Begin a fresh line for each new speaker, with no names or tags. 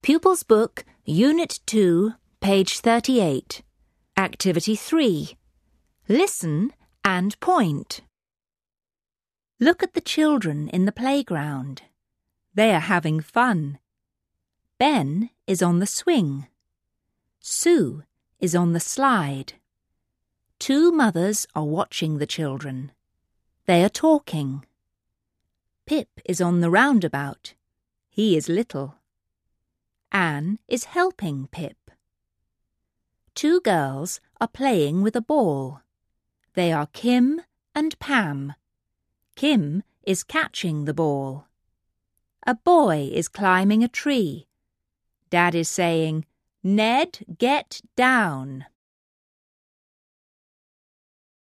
Pupils Book, Unit 2, page 38. Activity 3. Listen and point. Look at the children in the playground. They are having fun. Ben is on the swing. Sue is on the slide. Two mothers are watching the children. They are talking. Pip is on the roundabout. He is little. Anne is helping Pip. Two girls are playing with a ball. They are Kim and Pam. Kim is catching the ball. A boy is climbing a tree. Dad is saying, "Ned, get down."